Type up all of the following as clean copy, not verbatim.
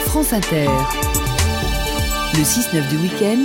France Inter. Le 6-9 du week-end.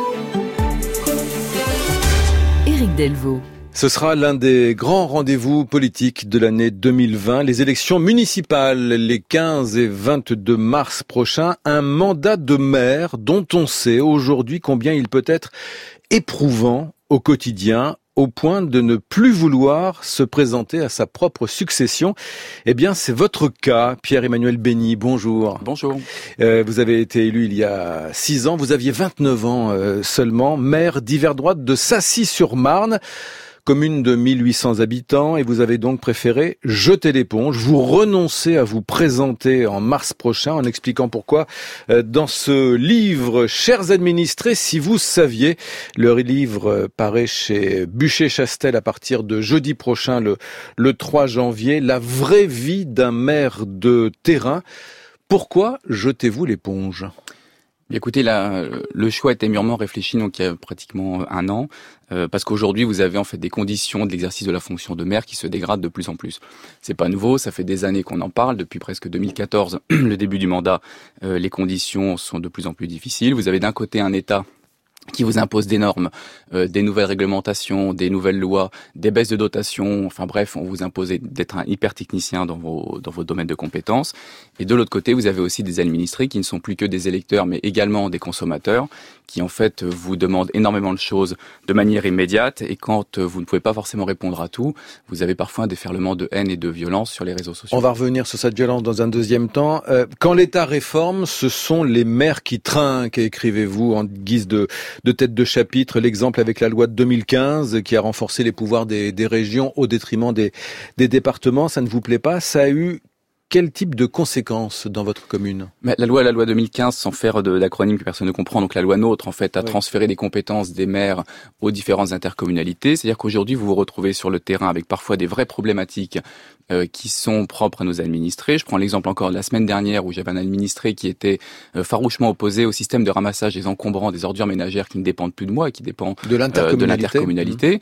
Éric Delvaux. Ce sera l'un des grands rendez-vous politiques de l'année 2020, les élections municipales, les 15 et 22 mars prochains. Un mandat de maire dont on sait aujourd'hui combien il peut être éprouvant au quotidien, au point de ne plus vouloir se présenter à sa propre succession. Eh bien, c'est votre cas, Pierre-Emmanuel Bény. Bonjour. Bonjour. Vous avez été élu il y a 6 ans. Vous aviez 29 ans seulement, maire d'hiver droite de Sacy-sur-Marne, commune de 1800 habitants, et vous avez donc préféré jeter l'éponge. Vous renoncez à vous présenter en mars prochain, en expliquant pourquoi dans ce livre « Chers administrés, si vous saviez », le livre paraît chez Buchet-Chastel à partir de jeudi prochain, le 3 janvier, la vraie vie d'un maire de terrain. Pourquoi jetez-vous l'éponge ? Écoutez, le choix était mûrement réfléchi donc il y a pratiquement un an, parce qu'aujourd'hui vous avez en fait des conditions de l'exercice de la fonction de maire qui se dégradent de plus en plus. C'est pas nouveau, ça fait des années qu'on en parle, depuis presque 2014, le début du mandat, les conditions sont de plus en plus difficiles. Vous avez d'un côté un État qui vous impose des normes, des nouvelles réglementations, des nouvelles lois, des baisses de dotation, enfin bref, on vous impose d'être un hyper technicien dans vos domaines de compétences. Et de l'autre côté, vous avez aussi des administrés qui ne sont plus que des électeurs, mais également des consommateurs, qui en fait vous demandent énormément de choses de manière immédiate, et quand vous ne pouvez pas forcément répondre à tout, vous avez parfois un déferlement de haine et de violence sur les réseaux sociaux. On va revenir sur cette violence dans un deuxième temps. Quand l'État réforme, ce sont les maires qui trinquent, écrivez-vous en guise de tête de chapitre, l'exemple avec la loi de 2015 qui a renforcé les pouvoirs des régions au détriment des départements. Ça ne vous plaît pas ? Ça a eu quel type de conséquences dans votre commune ? La loi 2015, sans faire d'acronyme que personne ne comprend, donc la loi NOTRe, en fait, a transféré les compétences des maires aux différentes intercommunalités. C'est-à-dire qu'aujourd'hui, vous vous retrouvez sur le terrain avec parfois des vraies problématiques qui sont propres à nos administrés. Je prends l'exemple encore de la semaine dernière où j'avais un administré qui était farouchement opposé au système de ramassage des encombrants des ordures ménagères qui ne dépendent plus de moi et qui dépendent de l'intercommunalité.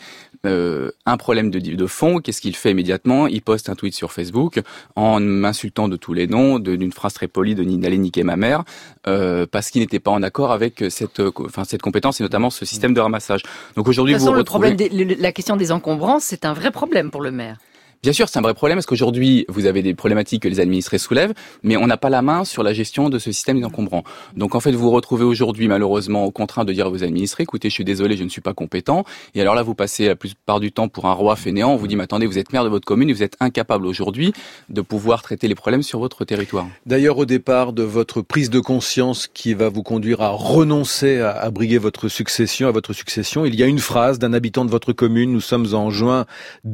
Un problème de fond, qu'est-ce qu'il fait immédiatement ? Il poste un tweet sur Facebook en m'insultant de tous les noms, d'une phrase très polie d'aller niquer ma mère, parce qu'il n'était pas en accord avec cette compétence et notamment ce système de ramassage. Donc aujourd'hui, de toute façon, le problème, la question des encombrants, c'est un vrai problème pour le maire. Bien sûr, c'est un vrai problème parce qu'aujourd'hui, vous avez des problématiques que les administrés soulèvent, mais on n'a pas la main sur la gestion de ce système encombrant. Donc en fait, vous vous retrouvez aujourd'hui malheureusement contraint de dire à vos administrés, écoutez, je suis désolé, je ne suis pas compétent. Et alors là, vous passez la plupart du temps pour un roi fainéant. On vous dit, mais attendez, vous êtes maire de votre commune et vous êtes incapable aujourd'hui de pouvoir traiter les problèmes sur votre territoire. D'ailleurs, au départ de votre prise de conscience qui va vous conduire à renoncer à briguer votre succession, il y a une phrase d'un habitant de votre commune. Nous sommes en juin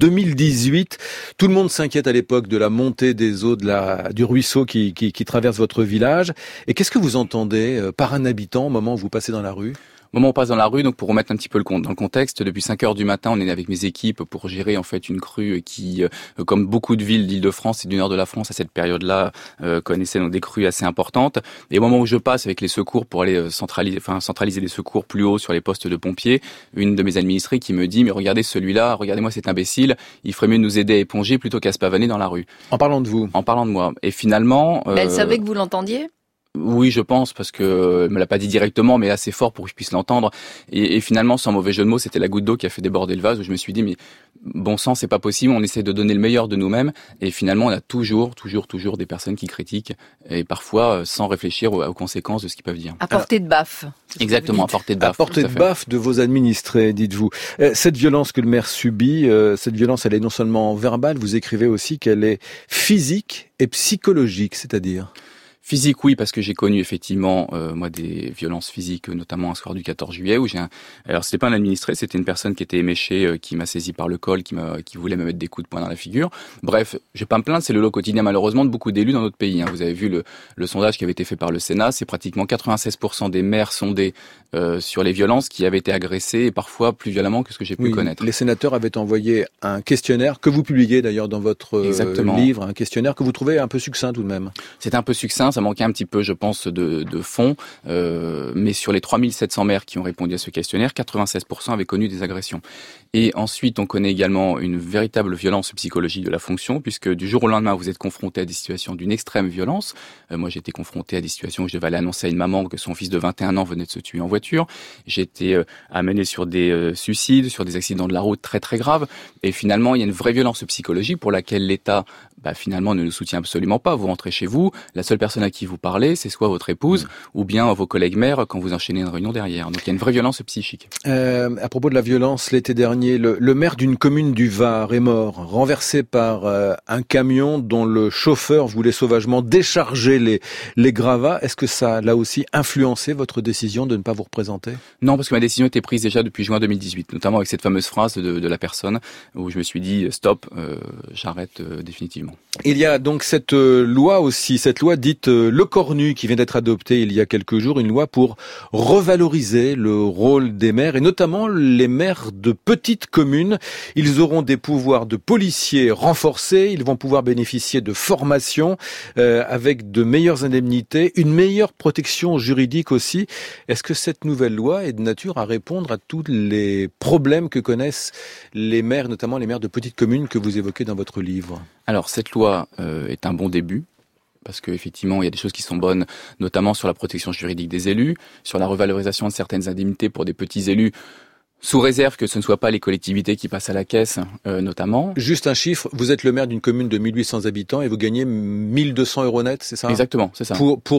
2018. Tout le monde s'inquiète à l'époque de la montée des eaux du ruisseau qui traverse votre village. Et qu'est-ce que vous entendez par un habitant au moment où vous passez dans la rue ? Au moment où on passe dans la rue, donc pour remettre un petit peu dans le contexte, depuis 5 heures du matin, on est avec mes équipes pour gérer en fait une crue qui, comme beaucoup de villes d'Île-de-France et du nord de la France à cette période-là, connaissaient donc des crues assez importantes. Et au moment où je passe avec les secours pour aller centraliser les secours plus haut sur les postes de pompiers, une de mes administrées qui me dit, mais regardez celui-là, regardez-moi cet imbécile, il ferait mieux de nous aider à éponger plutôt qu'à se pavaner dans la rue. En parlant de vous. En parlant de moi. Et finalement... Mais elle savait que vous l'entendiez ? Oui, je pense, parce que elle me l'a pas dit directement, mais assez fort pour que je puisse l'entendre. Et finalement, sans mauvais jeu de mots, c'était la goutte d'eau qui a fait déborder le vase, où je me suis dit, mais bon sang, c'est pas possible, on essaie de donner le meilleur de nous-mêmes, et finalement, on a toujours des personnes qui critiquent, et parfois sans réfléchir aux conséquences de ce qu'ils peuvent dire. À portée de baffe. Exactement, à portée de baffe. À portée de baffe de vos administrés, dites-vous. Cette violence que le maire subit, cette violence, elle est non seulement verbale, vous écrivez aussi qu'elle est physique et psychologique, c'est-à-dire... Physique, oui, parce que j'ai connu effectivement moi des violences physiques, notamment un soir du 14 juillet où alors c'était pas un administré, c'était une personne qui était éméchée, qui m'a saisi par le col, qui voulait me mettre des coups de poing dans la figure. Bref, je vais pas me plaindre, c'est le lot quotidien malheureusement de beaucoup d'élus dans notre pays. Vous avez vu le sondage qui avait été fait par le Sénat, c'est pratiquement 96% des maires sondés sur les violences qui avaient été agressés et parfois plus violemment que ce que j'ai pu connaître. Les sénateurs avaient envoyé un questionnaire que vous publiez d'ailleurs dans votre livre, un questionnaire que vous trouvez un peu succinct tout de même. C'est un peu succinct. ça manquait un petit peu, je pense, de fond. Mais sur les 3700 maires qui ont répondu à ce questionnaire, 96% avaient connu des agressions. Et ensuite, on connaît également une véritable violence psychologique de la fonction, puisque du jour au lendemain, vous êtes confronté à des situations d'une extrême violence. Moi, j'ai été confronté à des situations où je devais aller annoncer à une maman que son fils de 21 ans venait de se tuer en voiture. J'ai été amené sur des suicides, sur des accidents de la route très très graves. Et finalement, il y a une vraie violence psychologique pour laquelle l'État, finalement, ne nous soutient absolument pas. Vous rentrez chez vous, la seule personne à qui vous parlez, c'est soit votre épouse ou bien vos collègues maires quand vous enchaînez une réunion derrière. Donc il y a une vraie violence psychique. À propos de la violence, l'été dernier, le maire d'une commune du Var est mort, renversé par un camion dont le chauffeur voulait sauvagement décharger les gravats. Est-ce que ça a là aussi influencé votre décision de ne pas vous représenter? Non, parce que ma décision était prise déjà depuis juin 2018, notamment avec cette fameuse phrase de la personne où je me suis dit stop, j'arrête définitivement. Il y a donc cette loi aussi, cette loi dite Le Cornu qui vient d'être adoptée il y a quelques jours, une loi pour revaloriser le rôle des maires et notamment les maires de petites communes. Ils auront des pouvoirs de policiers renforcés, ils vont pouvoir bénéficier de formations avec de meilleures indemnités, une meilleure protection juridique aussi. Est-ce que cette nouvelle loi est de nature à répondre à tous les problèmes que connaissent les maires, notamment les maires de petites communes que vous évoquez dans votre livre? Alors cette loi est un bon début. Parce qu'effectivement, il y a des choses qui sont bonnes, notamment sur la protection juridique des élus, sur la revalorisation de certaines indemnités pour des petits élus, sous réserve que ce ne soit pas les collectivités qui passent à la caisse, notamment. Juste un chiffre, vous êtes le maire d'une commune de 1800 habitants et vous gagnez 1200 euros net, c'est ça? Exactement, c'est ça.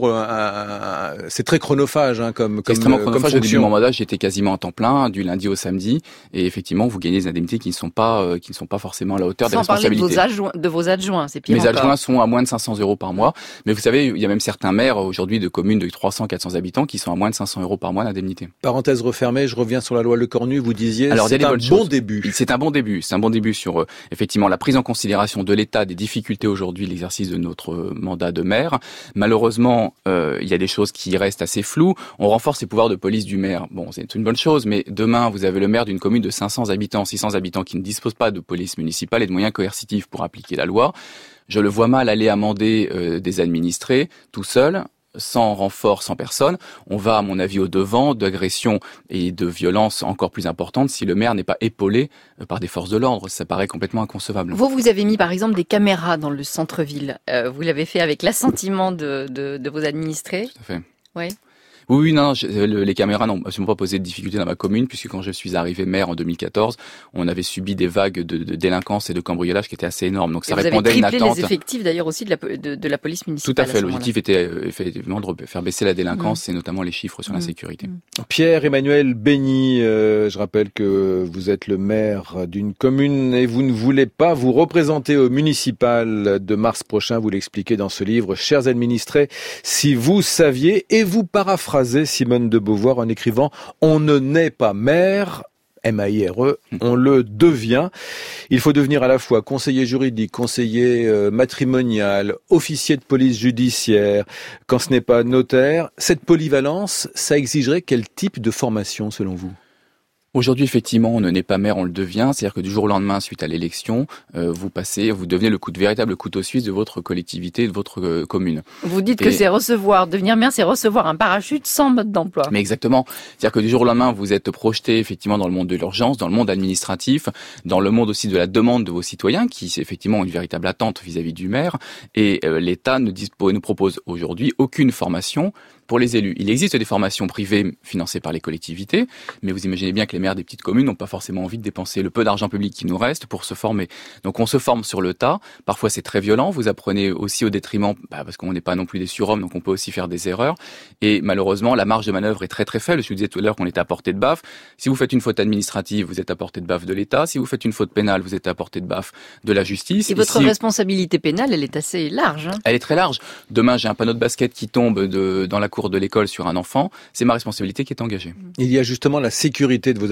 C'est très chronophage, comme extrêmement chronophage. Au début de mon fonction. mandat, j'étais quasiment à temps plein, du lundi au samedi, et effectivement, vous gagnez des indemnités qui ne sont pas forcément à la hauteur des Sans parler responsabilités. de vos adjoints, c'est pire Mes encore. adjoints sont à moins de 500 euros par mois, mais vous savez, il y a même certains maires aujourd'hui de communes de 300, 400 habitants qui sont à moins de 500 euros par mois d'indemnité. Parenthèse refermée, je reviens sur la loi Le Cornu, vous disiez, Alors, c'est un bon début. C'est un bon début. C'est un bon début sur effectivement la prise en considération de l'État des difficultés aujourd'hui de l'exercice de notre mandat de maire. Malheureusement, il y a des choses qui restent assez floues. On renforce les pouvoirs de police du maire. Bon, c'est une bonne chose, mais demain, vous avez le maire d'une commune de 500 habitants, 600 habitants qui ne dispose pas de police municipale et de moyens coercitifs pour appliquer la loi. Je le vois mal aller amender des administrés tout seul, sans renfort, sans personne. On va, à mon avis, au-devant d'agressions et de violences encore plus importantes si le maire n'est pas épaulé par des forces de l'ordre. Ça paraît complètement inconcevable. Vous avez mis par exemple des caméras dans le centre-ville. Vous l'avez fait avec l'assentiment de vos administrés. Tout à fait. Oui. Oui, non, les caméras n'ont absolument pas posé de difficultés dans ma commune, puisque quand je suis arrivé maire en 2014, on avait subi des vagues de délinquance et de cambriolage qui étaient assez énormes. Donc ça répondait à une attente. Vous avez triplé les effectifs d'ailleurs aussi de la police municipale. Tout à fait. L'objectif était effectivement de faire baisser la délinquance et notamment les chiffres sur l'insécurité. Pierre-Emmanuel Baigny, je rappelle que vous êtes le maire d'une commune et vous ne voulez pas vous représenter au municipal de mars prochain. Vous l'expliquez dans ce livre, chers administrés, si vous saviez, et vous paraphrasez Simone de Beauvoir en écrivant « On ne naît pas maire ». M-A-I-R-E, on le devient. Il faut devenir à la fois conseiller juridique, conseiller matrimonial, officier de police judiciaire, quand ce n'est pas notaire. Cette polyvalence, ça exigerait quel type de formation selon vous ? Aujourd'hui, effectivement, on ne naît pas maire, on le devient. C'est-à-dire que du jour au lendemain, suite à l'élection, vous devenez le véritable couteau suisse de votre collectivité, de votre commune. Vous dites que devenir maire, c'est recevoir un parachute sans mode d'emploi. Mais exactement. C'est-à-dire que du jour au lendemain, vous êtes projeté effectivement dans le monde de l'urgence, dans le monde administratif, dans le monde aussi de la demande de vos citoyens, qui effectivement ont une véritable attente vis-à-vis du maire. Et l'État ne propose aujourd'hui aucune formation pour les élus. Il existe des formations privées financées par les collectivités, mais vous imaginez bien que les maires des petites communes n'ont pas forcément envie de dépenser le peu d'argent public qui nous reste pour se former. Donc on se forme sur le tas. Parfois c'est très violent. Vous apprenez aussi au détriment, parce qu'on n'est pas non plus des surhommes, donc on peut aussi faire des erreurs. Et malheureusement, la marge de manœuvre est très très faible. Je vous disais tout à l'heure qu'on était à portée de baffe. Si vous faites une faute administrative, vous êtes à portée de baffe de l'État. Si vous faites une faute pénale, vous êtes à portée de baffe de la justice. Et votre responsabilité pénale, elle est assez large. Elle est très large. Demain, j'ai un panneau de basket qui tombe dans la cour de l'école sur un enfant. C'est ma responsabilité qui est engagée. Il y a justement la sécurité de vos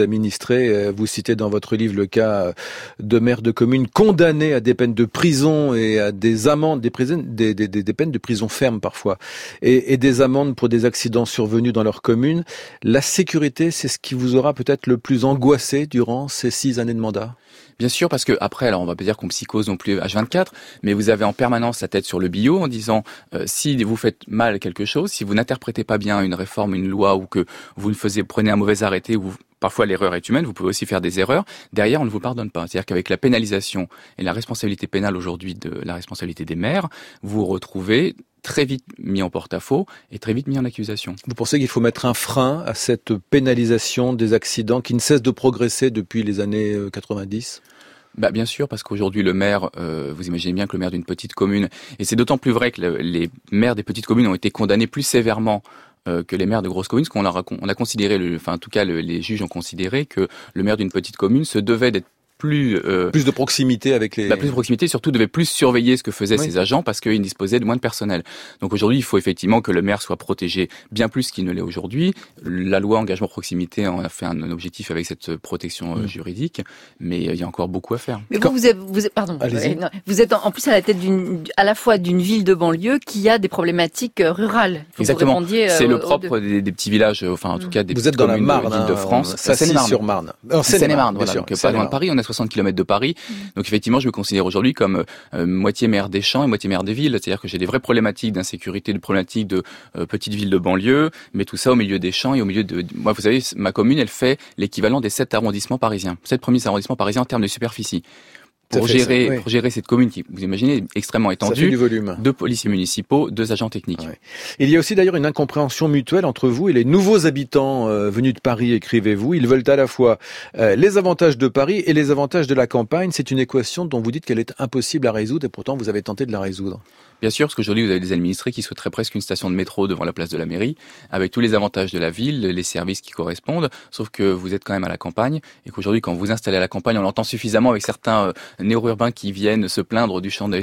vous administrez. Vous citez dans votre livre le cas de maires de communes condamnés à des peines de prison et à des amendes, des peines de prison ferme parfois, et des amendes pour des accidents survenus dans leur commune. La sécurité, c'est ce qui vous aura peut-être le plus angoissé durant ces 6 années de mandat? Bien sûr, parce que après, alors on va pas dire qu'on psychose non plus H24, mais vous avez en permanence la tête sur le billot en disant si vous faites mal quelque chose, si vous n'interprétez pas bien une réforme, une loi, ou que vous prenez un mauvais arrêté, ou parfois l'erreur est humaine, vous pouvez aussi faire des erreurs. Derrière, on ne vous pardonne pas. C'est-à-dire qu'avec la pénalisation et la responsabilité pénale aujourd'hui de la responsabilité des maires, vous vous retrouvez très vite mis en porte-à-faux et très vite mis en accusation. Vous pensez qu'il faut mettre un frein à cette pénalisation des accidents qui ne cesse de progresser depuis les années 90 ? Bien sûr, parce qu'aujourd'hui le maire, vous imaginez bien que le maire d'une petite commune, et c'est d'autant plus vrai que les maires des petites communes ont été condamnés plus sévèrement que les maires de grosses communes, parce qu'on a considéré, en tout cas les juges ont considéré que le maire d'une petite commune se devait d'être plus de proximité avec les... plus de proximité, surtout devait plus surveiller ce que faisaient ses agents parce qu'ils disposaient de moins de personnel. Donc aujourd'hui, il faut effectivement que le maire soit protégé bien plus qu'il ne l'est aujourd'hui. La loi engagement proximité en a fait un objectif avec cette protection juridique, mais il y a encore beaucoup à faire. Mais vous êtes en plus à la tête à la fois d'une ville de banlieue qui a des problématiques rurales. Exactement. C'est le propre des petits villages, en tout cas des petites communes d'Île-de-France. Sassy-sur-Marne. Seine-et-Marne, voilà, donc pas loin de Paris. On a 60 km de Paris. Donc effectivement, je me considère aujourd'hui comme moitié maire des champs et moitié maire des villes. C'est-à-dire que j'ai des vraies problématiques d'insécurité, de problématiques de petites villes de banlieue, mais tout ça au milieu des champs et au milieu de... Moi, vous savez, ma commune, elle fait l'équivalent des 7 arrondissements parisiens. 7 premiers arrondissements parisiens en termes de superficie. Pour gérer cette commune qui, vous imaginez, est extrêmement étendue, 2 policiers municipaux, 2 agents techniques. Ouais. Il y a aussi d'ailleurs une incompréhension mutuelle entre vous et les nouveaux habitants venus de Paris, écrivez-vous. Ils veulent à la fois les avantages de Paris et les avantages de la campagne. C'est une équation dont vous dites qu'elle est impossible à résoudre et pourtant vous avez tenté de la résoudre. Bien sûr, parce qu'aujourd'hui, vous avez des administrés qui souhaiteraient presque une station de métro devant la place de la mairie, avec tous les avantages de la ville, les services qui correspondent, sauf que vous êtes quand même à la campagne, et qu'aujourd'hui, quand vous vous installez à la campagne, on l'entend suffisamment avec certains néo-urbains qui viennent se plaindre du champ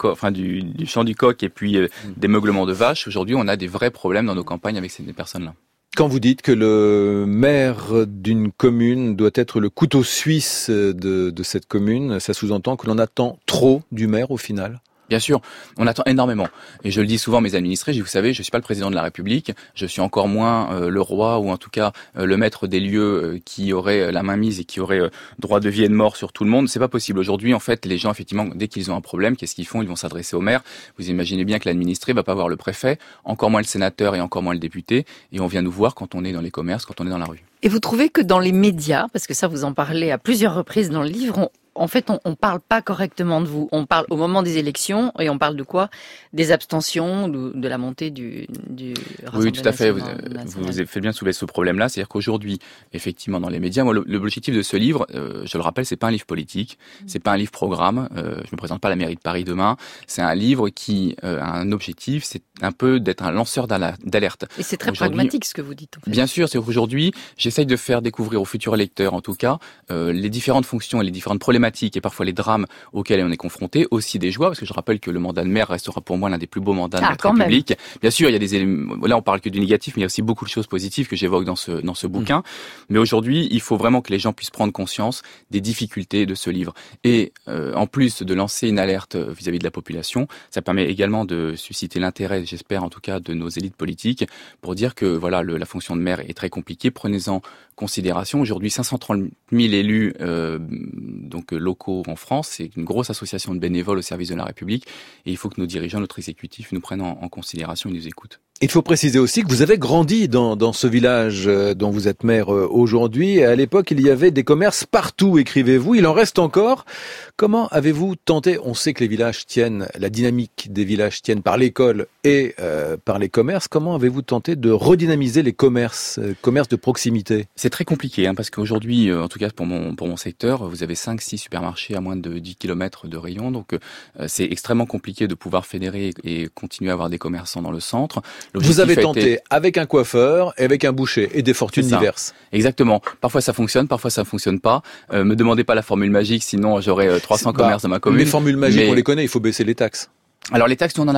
du champ du coq et puis des meuglements de vaches. Aujourd'hui, on a des vrais problèmes dans nos campagnes avec ces personnes-là. Quand vous dites que le maire d'une commune doit être le couteau suisse de cette commune, ça sous-entend que l'on attend trop du maire au final ? Bien sûr, on attend énormément. Et je le dis souvent à mes administrés, vous savez, je suis pas le président de la République, je suis encore moins le roi ou en tout cas le maître des lieux qui aurait la main mise et qui aurait droit de vie et de mort sur tout le monde. C'est pas possible. Aujourd'hui, en fait, les gens, effectivement, dès qu'ils ont un problème, qu'est-ce qu'ils font? Ils vont s'adresser au maire. Vous imaginez bien que l'administré va pas voir le préfet, encore moins le sénateur et encore moins le député. Et on vient nous voir quand on est dans les commerces, quand on est dans la rue. Et vous trouvez que dans les médias, parce que ça vous en parlez à plusieurs reprises dans le livre, on parle pas correctement de vous. On parle au moment des élections et on parle de quoi? Des abstentions, de la montée du Rassemblement. Oui, tout à fait. Vous avez fait bien soulever ce problème-là. C'est-à-dire qu'aujourd'hui, effectivement, dans les médias, moi, l'objectif de ce livre, je le rappelle, c'est pas un livre politique, c'est pas un livre programme. Je me présente pas à la mairie de Paris demain. C'est un livre qui a un objectif, c'est un peu d'être un lanceur d'alerte. Et c'est très pragmatique ce que vous dites. En fait. Bien sûr, c'est qu'aujourd'hui, j'essaye de faire découvrir aux futurs lecteurs, en tout cas, les différentes fonctions et les différentes problématiques et parfois les drames auxquels on est confronté, aussi des joies, parce que je rappelle que le mandat de maire restera pour moi l'un des plus beaux mandats de notre République. Même. Bien sûr, il y a des éléments, là on parle que du négatif, mais il y a aussi beaucoup de choses positives que j'évoque dans ce bouquin. Mais aujourd'hui, il faut vraiment que les gens puissent prendre conscience des difficultés de ce livre. Et en plus de lancer une alerte vis-à-vis de la population, ça permet également de susciter l'intérêt, j'espère en tout cas, de nos élites politiques pour dire que voilà, la fonction de maire est très compliquée. Prenez-en considération. Aujourd'hui, 530 000 élus locaux en France, c'est une grosse association de bénévoles au service de la République et il faut que nos dirigeants, notre exécutif nous prennent en considération et nous écoutent. Il faut préciser aussi que vous avez grandi dans ce village dont vous êtes maire aujourd'hui. À l'époque, il y avait des commerces partout, écrivez-vous. Il en reste encore. Comment avez-vous tenté, on sait que les villages tiennent, la dynamique des villages tiennent par l'école et par les commerces. Comment avez-vous tenté de redynamiser les commerces de proximité? C'est très compliqué, parce qu'aujourd'hui, en tout cas pour mon secteur, vous avez 5-6 supermarchés à moins de 10 km de rayon. Donc c'est extrêmement compliqué de pouvoir fédérer et continuer à avoir des commerçants dans le centre. Vous avez tenté avec un coiffeur et avec un boucher et des fortunes diverses. Exactement. Parfois ça fonctionne, parfois ça fonctionne pas. Me demandez pas la formule magique, sinon j'aurais 300 commerces dans ma commune. Les formules magiques, on les connaît, il faut baisser les taxes. Alors les taxes, nous on n'en a pas.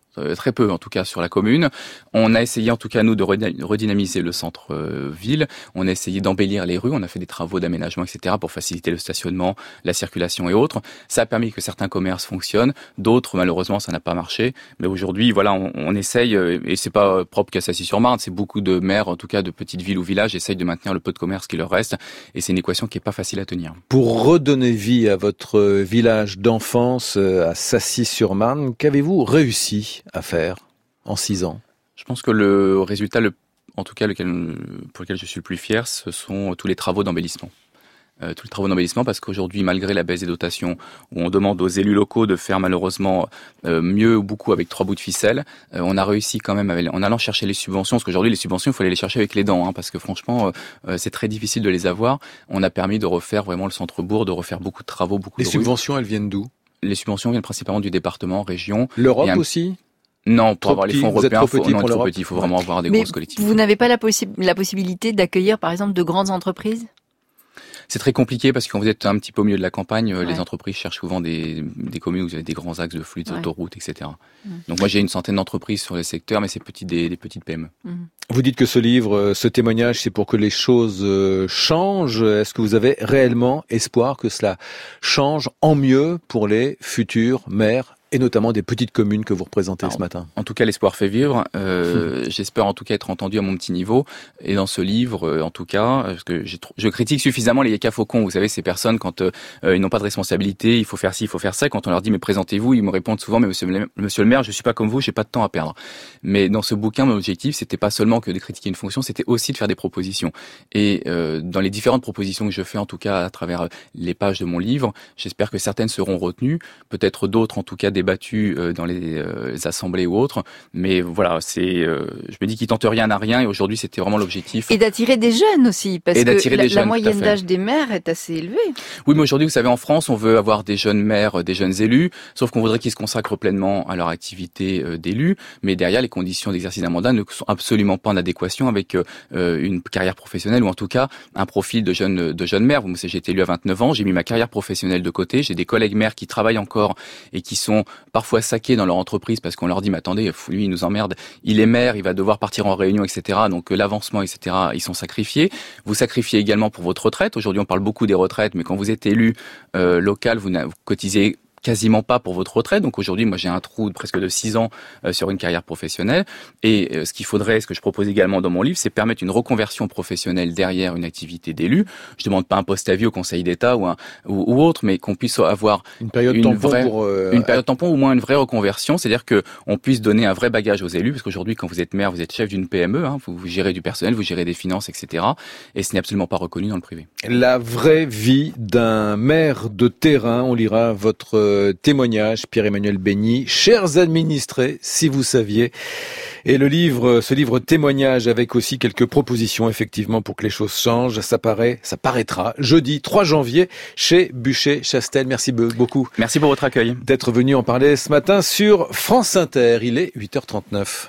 très peu en tout cas sur la commune. On a essayé en tout cas nous de redynamiser le centre-ville. On a essayé d'embellir les rues. On a fait des travaux d'aménagement, etc. pour faciliter le stationnement, la circulation et autres. Ça a permis que certains commerces fonctionnent. D'autres, malheureusement, ça n'a pas marché. Mais aujourd'hui, voilà, on essaye, et c'est pas propre qu'à Sassy-sur-Marne, c'est beaucoup de maires, en tout cas de petites villes ou villages, essayent de maintenir le peu de commerce qui leur reste. Et c'est une équation qui est pas facile à tenir. Pour redonner vie à votre village d'enfance à Sassy-sur-Marne, qu'avez-vous réussi à faire en 6 ans? Je pense que le résultat, en tout cas pour lequel je suis le plus fier, ce sont tous les travaux d'embellissement. Tous les travaux d'embellissement, parce qu'aujourd'hui, malgré la baisse des dotations, où on demande aux élus locaux de faire malheureusement mieux ou beaucoup avec 3 bouts de ficelle, on a réussi quand même en allant chercher les subventions, parce qu'aujourd'hui les subventions, il faut aller les chercher avec les dents, parce que franchement, c'est très difficile de les avoir. On a permis de refaire vraiment le centre-bourg, de refaire beaucoup de travaux, beaucoup de rues. Les subventions, elles viennent d'où? Les subventions viennent principalement du département, région. L'Europe aussi? Non, pour avoir les fonds européens, il faut vraiment avoir des grosses collectivités. Vous n'avez pas la possibilité d'accueillir, par exemple, de grandes entreprises? C'est très compliqué parce que quand vous êtes un petit peu au milieu de la campagne, les entreprises cherchent souvent des communes où vous avez des grands axes de flux, des autoroutes, etc. Donc moi j'ai une centaine d'entreprises sur le secteur, mais c'est des petites PME. Vous dites que ce livre, ce témoignage, c'est pour que les choses changent. Est-ce que vous avez réellement espoir que cela change en mieux pour les futurs maires et notamment des petites communes que vous représentez ce matin? En tout cas, l'espoir fait vivre. J'espère en tout cas être entendu à mon petit niveau. Et dans ce livre, en tout cas, parce que je critique suffisamment les yaka-faucons. Vous savez, ces personnes, quand ils n'ont pas de responsabilité, il faut faire ci, il faut faire ça. Quand on leur dit, mais présentez-vous, ils me répondent souvent, mais monsieur le maire, je suis pas comme vous, j'ai pas de temps à perdre. Mais dans ce bouquin, mon objectif, c'était pas seulement que de critiquer une fonction, c'était aussi de faire des propositions. Et dans les différentes propositions que je fais, en tout cas, à travers les pages de mon livre, j'espère que certaines seront retenues, peut-être d'autres, en tout cas, débattu dans les assemblées ou autres, mais voilà, je me dis qu'il tente rien à rien, et aujourd'hui c'était vraiment l'objectif. Et d'attirer des jeunes aussi, parce que la moyenne d'âge des maires est assez élevée. Oui, mais aujourd'hui, vous savez, en France, on veut avoir des jeunes maires, des jeunes élus, sauf qu'on voudrait qu'ils se consacrent pleinement à leur activité d'élus, mais derrière, les conditions d'exercice d'un mandat ne sont absolument pas en adéquation avec une carrière professionnelle, ou en tout cas un profil de jeune maire. Vous savez, j'ai été élu à 29 ans, j'ai mis ma carrière professionnelle de côté, j'ai des collègues maires qui travaillent encore et qui sont parfois saqués dans leur entreprise parce qu'on leur dit, mais attendez, lui, il nous emmerde, il est maire, il va devoir partir en réunion, etc. Donc l'avancement, etc., ils sont sacrifiés. Vous sacrifiez également pour votre retraite. Aujourd'hui, on parle beaucoup des retraites, mais quand vous êtes élu local, vous cotisez quasiment pas pour votre retraite. Donc aujourd'hui, moi, j'ai un trou de presque de 6 ans sur une carrière professionnelle. Et ce qu'il faudrait, ce que je propose également dans mon livre, c'est permettre une reconversion professionnelle derrière une activité d'élu. Je demande pas un poste à vie au Conseil d'État ou autre, mais qu'on puisse avoir une période tampon une période tampon, ou moins une vraie reconversion, c'est-à-dire que on puisse donner un vrai bagage aux élus, parce qu'aujourd'hui, quand vous êtes maire, vous êtes chef d'une PME, vous gérez du personnel, vous gérez des finances, etc. Et ce n'est absolument pas reconnu dans le privé. La vraie vie d'un maire de terrain, on lira votre témoignage, Pierre-Emmanuel Baigny, chers administrés, si vous saviez. Et ce livre témoignage avec aussi quelques propositions, effectivement, pour que les choses changent. Ça paraîtra jeudi 3 janvier chez Buchet-Chastel. Merci beaucoup. Merci pour votre accueil. D'être venu en parler ce matin sur France Inter. Il est 8h39.